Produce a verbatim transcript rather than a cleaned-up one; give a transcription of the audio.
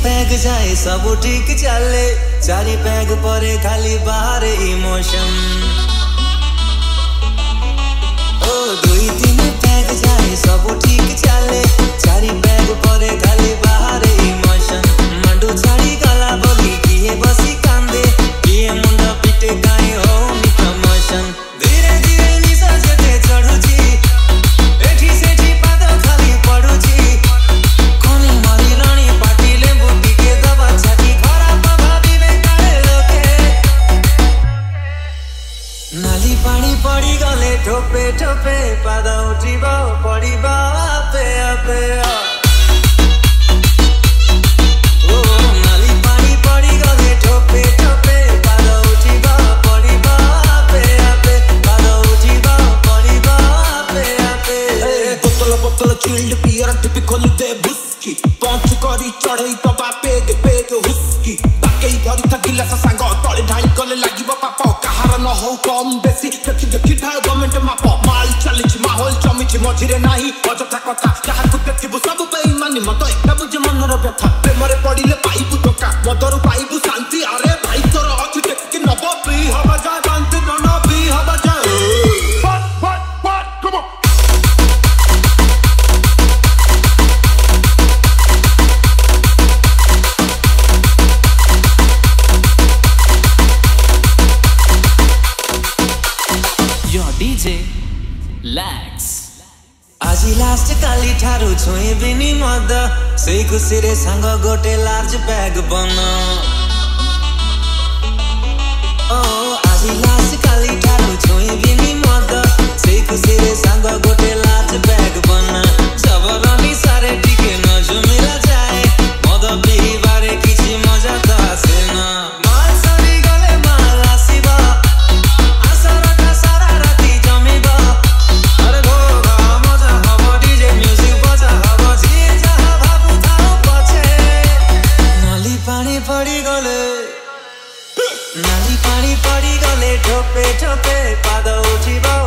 Peg जाए सब ठीक चले, चारि पैग परे खाली बाहर इमोशन। ओ दुई तीन पैग जाए सब ठीक चले, चारि पैग परे खाली बाहर इमोशन। मंडू छाड़ी गला बोली किए बसी कांदे, किए मुंडा पिटे काई होनी प्रमोशन। धीरे धीरे निशा जेते चढ़ुची, एठी सेठी पाद खाली पड़ुची। कोनी मारी रानी पाटी लेंबू टिके दबा छाती, खराब भाभी काले लोके। नाली पानी पड़ी गले ठोपे ठोपे, पाद उठिबा पड़िबा आपे आपे। चिल्ड पियर टिपी खोली दे बुस्की, पंच करी चढ़ई तबा पेग पेग हुस्की। बाके भरी था गिलास सांग तले ढाई कले लागिबो पाप, कहार न हो कम बेसी देखि देखि ढाल गवर्नमेंट माप। माल चलिछि माहौल चमिछि मझिरे नाही अजथा कथा, काहाकु देखिबु सब बेईमानी मत एकटा बुझे मनर व्यथा। प्रेमरे पडिले पाइबु टका, मदरु पाइबु शांति। अरे भाई तोर अथि देखि नब पी हबा जा शांति न पी हबा जा। What what what come on D J Lax। आजी लास्ट काली ठारू छुई बिनी मद, सेई खुशी रे सांग गोटे लार्ज बैग बन। ओ आजी लास्ट काली ठारू छुई बिनी मद, सेई खुशी रे सांग गोटे लार्ज बैग बन। जबरनी सारे टिके न जुमिला जाए, मद पिबारे किछि मजा त आसे न। माल सरी गले माल आसीबा, आसरटा सारा राती जमिबा। अरे गोगा मजा हबो, डीजे म्यूजिक बजा हबो, जे जहा भाबु थाओ पछे। नाली पानी पड़ी गले, नाली पानी पड़ी गले ठोपे ठोपे, पाद उठिबा